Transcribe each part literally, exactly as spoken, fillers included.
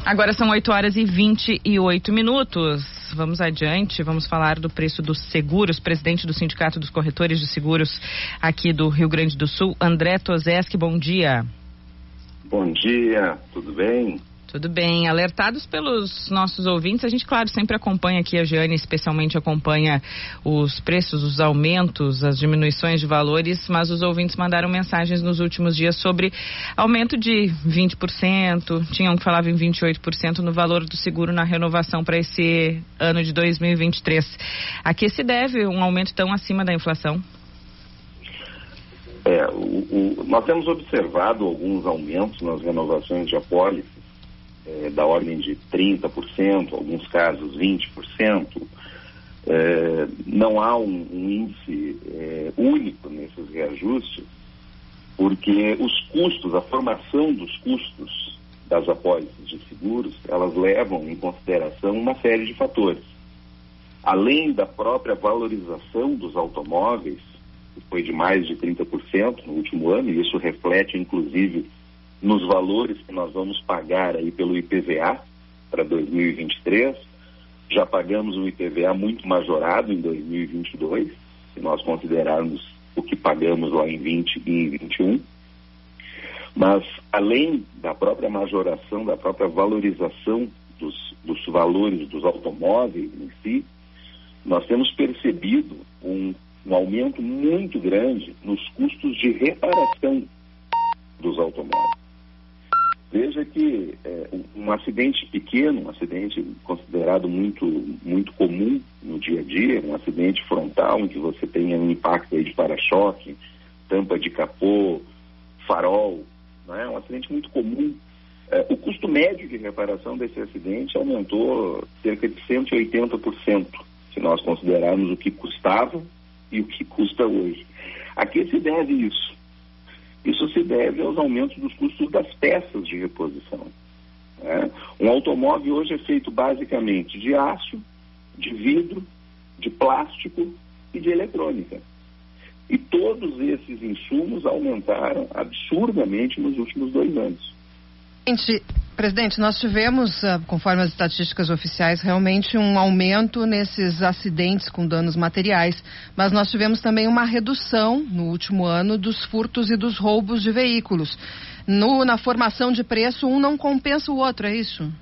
Agora são oito horas e vinte e oito minutos. Vamos adiante, vamos falar do preço dos seguros. Presidente do Sindicato dos Corretores de Seguros aqui do Rio Grande do Sul, André Tozeski, bom dia. Bom dia, tudo bem? Tudo bem. Alertados pelos nossos ouvintes, a gente, claro, sempre acompanha aqui, a Jeane especialmente acompanha os preços, os aumentos, as diminuições de valores, mas os ouvintes mandaram mensagens nos últimos dias sobre aumento de vinte por cento, tinham que falar em vinte e oito por cento no valor do seguro na renovação para esse ano de dois mil e vinte e três. A que se deve um aumento tão acima da inflação? É, o, o, nós temos observado alguns aumentos nas renovações de apólices, É, da ordem de trinta por cento, alguns casos vinte por cento. É, não há um, um índice é, único nesses reajustes, porque os custos, a formação dos custos das apólices de seguros, elas levam em consideração uma série de fatores. Além da própria valorização dos automóveis, que foi de mais de trinta por cento no último ano, e isso reflete inclusive nos valores que nós vamos pagar aí pelo I P V A para dois mil e vinte e três. Já pagamos um I P V A muito majorado em dois mil e vinte e dois, se nós considerarmos o que pagamos lá em vinte e vinte e um. Mas, além da própria majoração, da própria valorização dos, dos valores dos automóveis em si, nós temos percebido um, um aumento muito grande nos custos de reparação dos automóveis. Veja que é, um, um acidente pequeno, um acidente considerado muito, muito comum no dia a dia, um acidente frontal em que você tenha um impacto aí de para-choque, tampa de capô, farol, não é? Um acidente muito comum. É, o custo médio de reparação desse acidente aumentou cerca de cento e oitenta por cento, se nós considerarmos o que custava e o que custa hoje. A que se deve isso? Isso se deve aos aumentos dos custos das peças de reposição. Né? Um automóvel hoje é feito basicamente de aço, de vidro, de plástico e de eletrônica. E todos esses insumos aumentaram absurdamente nos últimos dois anos. Gente, presidente, nós tivemos, conforme as estatísticas oficiais, realmente um aumento nesses acidentes com danos materiais, mas nós tivemos também uma redução no último ano dos furtos e dos roubos de veículos. No, na formação de preço, um não compensa o outro, é isso?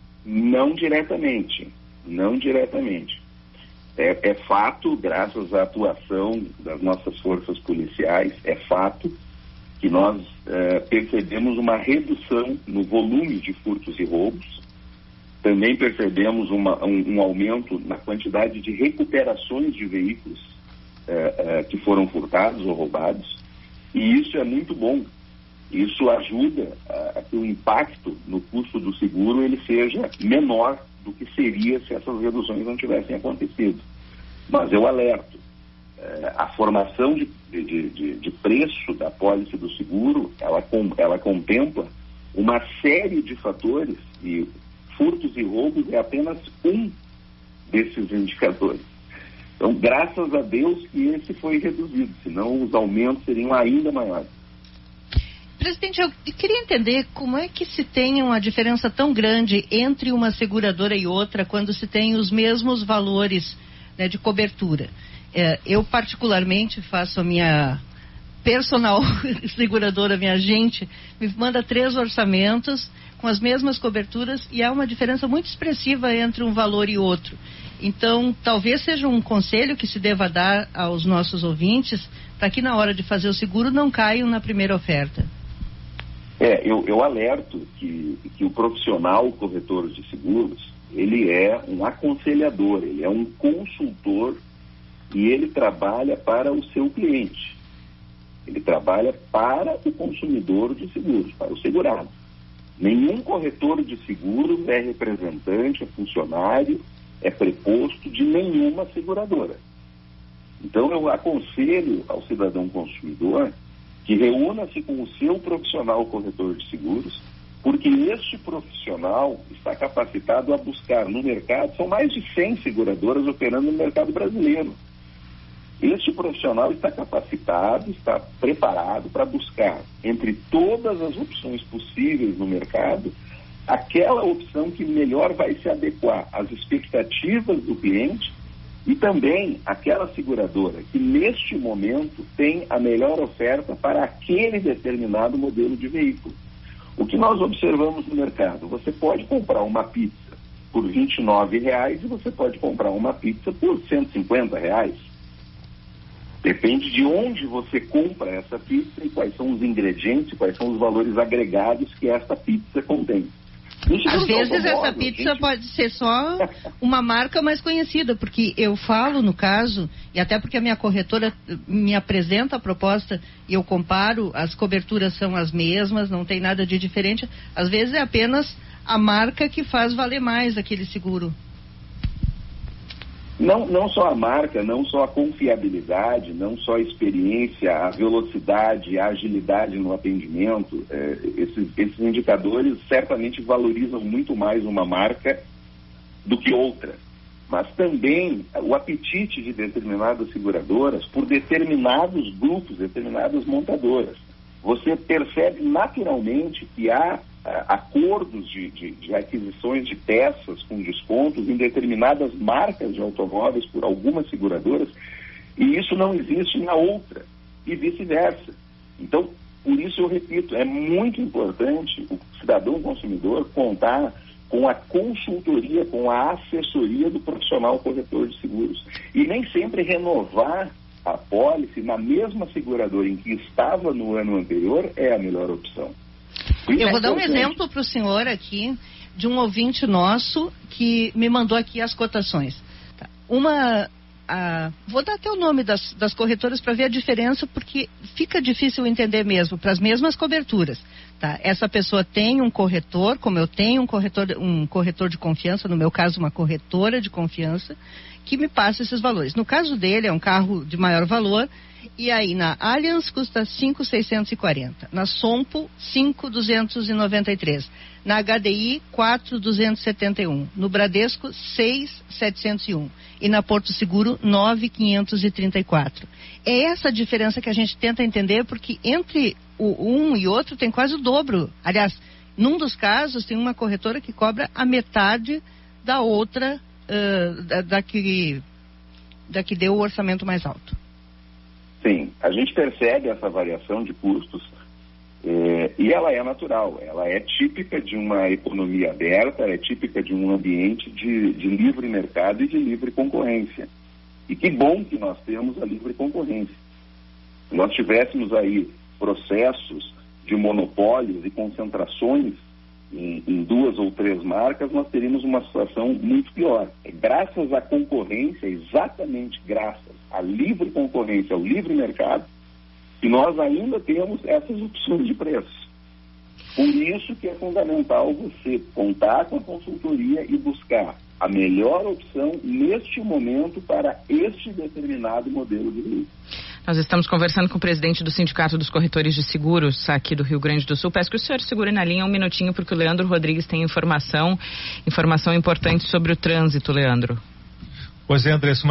Não diretamente, não diretamente. É, é fato, graças à atuação das nossas forças policiais, é fato que nós eh, percebemos uma redução no volume de furtos e roubos. Também percebemos uma, um, um aumento na quantidade de recuperações de veículos eh, eh, que foram furtados ou roubados. E isso é muito bom. Isso ajuda a, a que o impacto no custo do seguro ele seja menor do que seria se essas reduções não tivessem acontecido. Mas eu alerto. A formação de, de, de, de preço da apólice do seguro, ela, com, ela contempla uma série de fatores e furtos e roubos é apenas um desses indicadores. Então, graças a Deus que esse foi reduzido, senão os aumentos seriam ainda maiores. Presidente, eu queria entender como é que se tem uma diferença tão grande entre uma seguradora e outra quando se tem os mesmos valores, né, de cobertura. É, eu particularmente faço a minha personal seguradora, minha agente, me manda três orçamentos com as mesmas coberturas e há uma diferença muito expressiva entre um valor e outro. Então, talvez seja um conselho que se deva dar aos nossos ouvintes para que na hora de fazer o seguro não caiam na primeira oferta. É, eu, eu alerto que, que o profissional o corretor de seguros, ele é um aconselhador, ele é um consultor e ele trabalha para o seu cliente. Ele trabalha para o consumidor de seguros, para o segurado. Nenhum corretor de seguros é representante, é funcionário, é preposto de nenhuma seguradora. Então eu aconselho ao cidadão consumidor que reúna-se com o seu profissional corretor de seguros, porque este profissional está capacitado a buscar no mercado, são mais de cem seguradoras operando no mercado brasileiro. Este profissional está capacitado, está preparado para buscar, entre todas as opções possíveis no mercado, aquela opção que melhor vai se adequar às expectativas do cliente e também aquela seguradora que neste momento tem a melhor oferta para aquele determinado modelo de veículo. O que nós observamos no mercado, você pode comprar uma pizza por vinte e nove reais e você pode comprar uma pizza por cento e cinquenta reais. Depende de onde você compra essa pizza e quais são os ingredientes, quais são os valores agregados que essa pizza contém. Às vezes essa pizza gente... pode ser só uma marca mais conhecida, porque eu falo no caso, e até porque a minha corretora me apresenta a proposta e eu comparo, as coberturas são as mesmas, não tem nada de diferente. Às vezes é apenas a marca que faz valer mais aquele seguro. Não, não só a marca, não só a confiabilidade, não só a experiência, a velocidade, a agilidade no atendimento, é, esses, esses indicadores certamente valorizam muito mais uma marca do que outra. Mas também o apetite de determinadas seguradoras por determinados grupos, determinadas montadoras. Você percebe naturalmente que há acordos de, de, de aquisições de peças com descontos em determinadas marcas de automóveis por algumas seguradoras, e isso não existe na outra, e vice-versa. Então, por isso eu repito, é muito importante o cidadão consumidor contar com a consultoria, com a assessoria do profissional corretor de seguros. E nem sempre renovar a pólice na mesma seguradora em que estava no ano anterior é a melhor opção. Eu vou dar um exemplo para o senhor aqui, de um ouvinte nosso que me mandou aqui as cotações. Tá. Uma, a, vou dar até o nome das, das corretoras para ver a diferença, porque fica difícil entender mesmo, para as mesmas coberturas. Tá. Essa pessoa tem um corretor, como eu tenho um corretor, um corretor de confiança, no meu caso uma corretora de confiança, que me passa esses valores. No caso dele, é um carro de maior valor, e aí na Allianz custa cinco mil seiscentos e quarenta, na Sompo cinco mil duzentos e noventa e três, na H D I quatro mil duzentos e setenta e um, no Bradesco seis mil setecentos e um e na Porto Seguro nove mil quinhentos e trinta e quatro. É essa a diferença que a gente tenta entender, porque entre o um e outro tem quase o dobro. Aliás, num dos casos tem uma corretora que cobra a metade da outra, uh, da, da, que, da que deu o orçamento mais alto. Sim, a gente percebe essa variação de custos eh, e ela é natural, ela é típica de uma economia aberta, é típica de um ambiente de, de livre mercado e de livre concorrência. E que bom que nós temos a livre concorrência. Se nós tivéssemos aí processos de monopólios e concentrações em, em duas ou três marcas, nós teríamos uma situação muito pior. É graças à concorrência, exatamente graças à livre concorrência, ao livre mercado, que nós ainda temos essas opções de preço. Por isso que é fundamental você contar com a consultoria e buscar a melhor opção neste momento para este determinado modelo de veículo. Nós estamos conversando com o presidente do Sindicato dos Corretores de Seguros aqui do Rio Grande do Sul. Peço que o senhor segure na linha um minutinho, porque o Leandro Rodrigues tem informação, informação importante sobre o trânsito, Leandro. Pois é, Andressa,